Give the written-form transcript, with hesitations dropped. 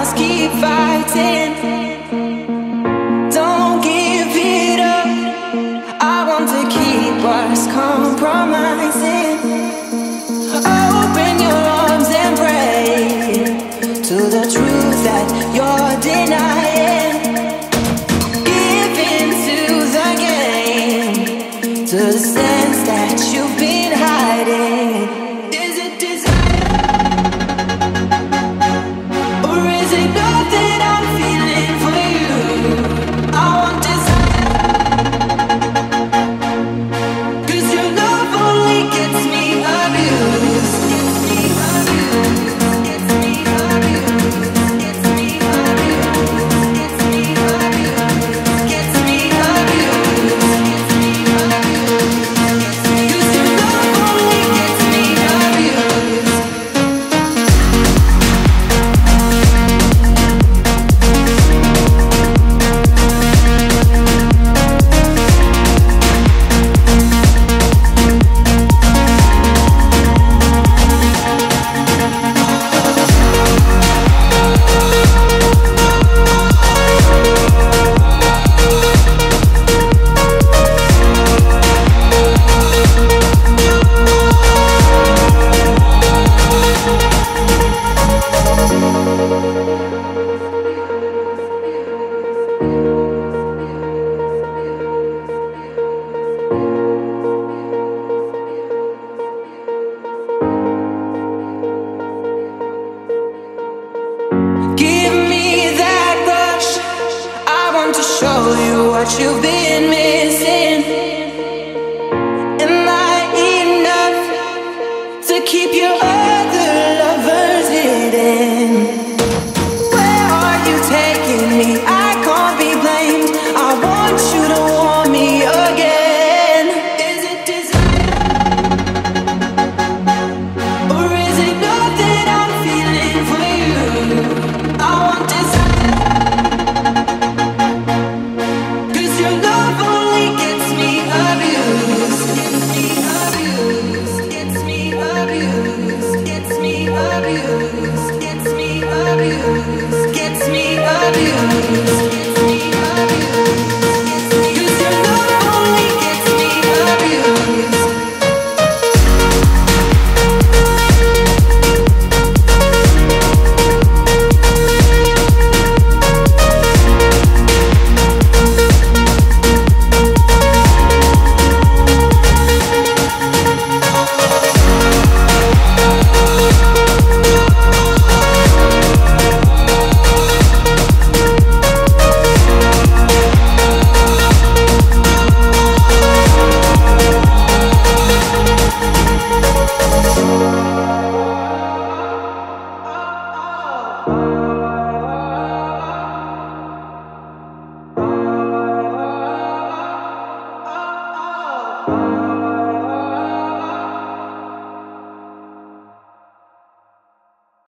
must keep fighting. Don't give it up. I want to keep us compromising. Open your arms and pray to the truth that you're denying. Give into the game, to the sense that you've been hiding. Is it desire, or is it love that I'm feeling for you? I want desire, 'cause your love only gets me abused. Gets me abused, gets me abused, gets me abused, gets me abused, gets me abused, gets me abused. 'Cause your love only gets me abused. Give me that rush. I want to show you what you've been missing. Am I enough to keep your other lovers hidden? Where are you taking me? I can't be blamed. I want you to want me again. Is it desire, or is it love that I'm feeling for you? I want desire, 'cause your love only gets me abused. Gets me abused, gets me abused, gets me abused, gets me abused, gets me abused, gets me abused. 'Cause your love only gets me abused.